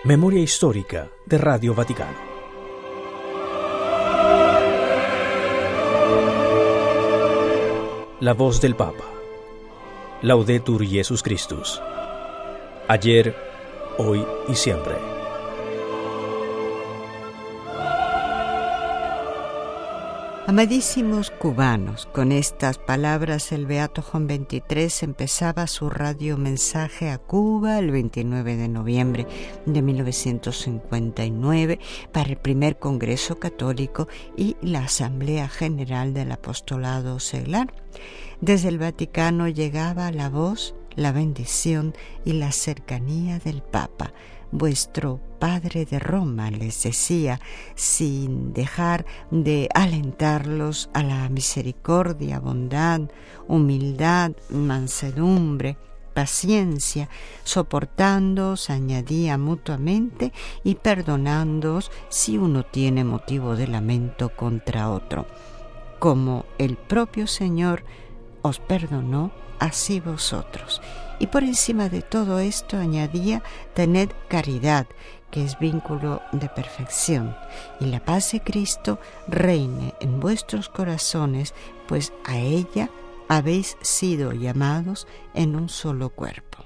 Memoria histórica de Radio Vaticano. La voz del Papa. Laudetur Jesus Christus. Ayer, hoy y siempre. Amadísimos cubanos, con estas palabras el Beato Juan XXIII empezaba su radiomensaje a Cuba el 29 de noviembre de 1959 para el primer Congreso Católico y la Asamblea General del Apostolado Seglar. Desde el Vaticano llegaba la voz, la bendición y la cercanía del Papa. Vuestro Padre de Roma, les decía, sin dejar de alentarlos a la misericordia, bondad, humildad, mansedumbre, paciencia, soportándoos, añadía mutuamente, y perdonándoos si uno tiene motivo de lamento contra otro. Como el propio Señor os perdonó, así vosotros. Y por encima de todo esto añadía, tened caridad, que es vínculo de perfección, y la paz de Cristo reine en vuestros corazones, pues a ella habéis sido llamados en un solo cuerpo.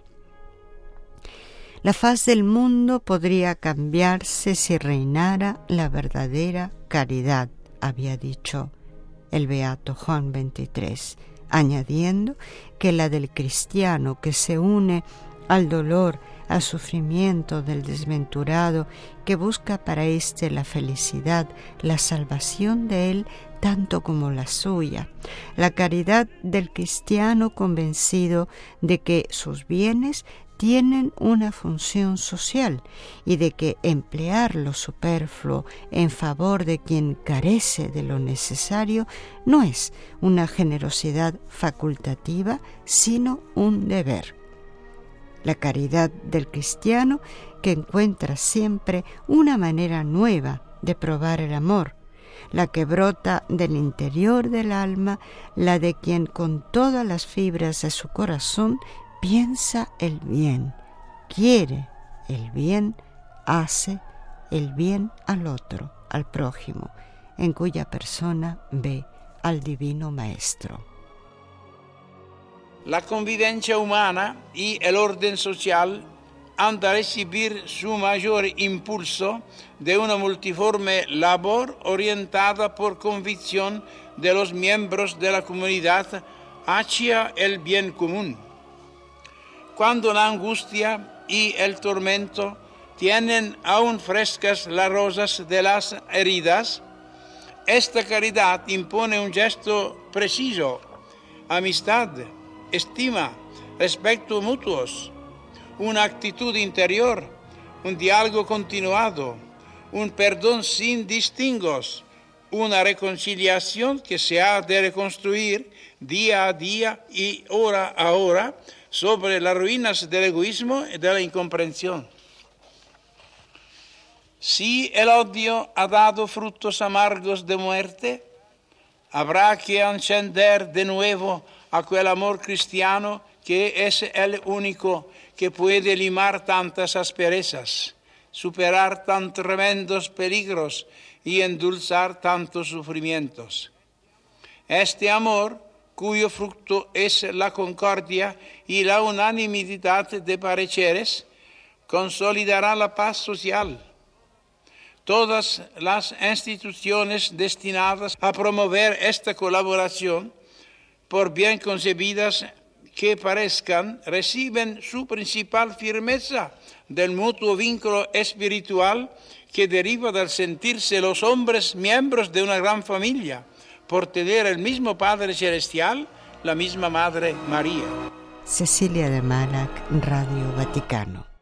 La faz del mundo podría cambiarse si reinara la verdadera caridad, había dicho el Beato Juan XXIII, añadiendo que la del cristiano que se une al dolor, al sufrimiento del desventurado, que busca para éste la felicidad, la salvación de él, tanto como la suya. La caridad del cristiano convencido de que sus bienes tienen una función social y de que emplear lo superfluo en favor de quien carece de lo necesario no es una generosidad facultativa, sino un deber. La caridad del cristiano que encuentra siempre una manera nueva de probar el amor, la que brota del interior del alma, la de quien con todas las fibras de su corazón piensa el bien, quiere el bien, hace el bien al otro, al prójimo, en cuya persona ve al Divino Maestro. La convivencia humana y el orden social han de recibir su mayor impulso de una multiforme labor orientada por convicción de los miembros de la comunidad hacia el bien común. Cuando la angustia y el tormento tienen aún frescas las rosas de las heridas, esta caridad impone un gesto preciso, amistad, estima, respeto mutuos, una actitud interior, un diálogo continuado, un perdón sin distingos, una reconciliación que se ha de reconstruir día a día y hora a hora sobre las ruinas del egoísmo y de la incomprensión. Si el odio ha dado frutos amargos de muerte, habrá que encender de nuevo aquel amor cristiano que es el único que puede limar tantas asperezas, superar tan tremendos peligros y endulzar tantos sufrimientos. Este amor, cuyo fruto es la concordia y la unanimidad de pareceres, consolidará la paz social. Todas las instituciones destinadas a promover esta colaboración, por bien concebidas que parezcan, reciben su principal firmeza del mutuo vínculo espiritual que deriva del sentirse los hombres miembros de una gran familia, por tener el mismo Padre Celestial, la misma Madre María. Cecilia de Malac, Radio Vaticano.